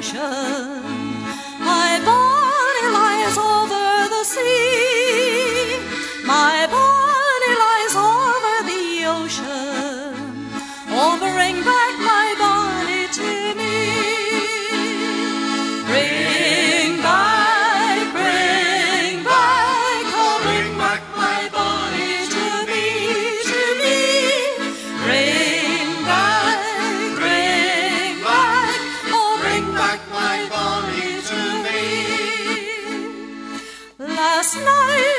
ocean. My body lies over the sea. My body lies over the ocean, offering back my body to me. Bring back, oh, bring back my body to me, to me. Bring back, oh, bring back my body to me. Last night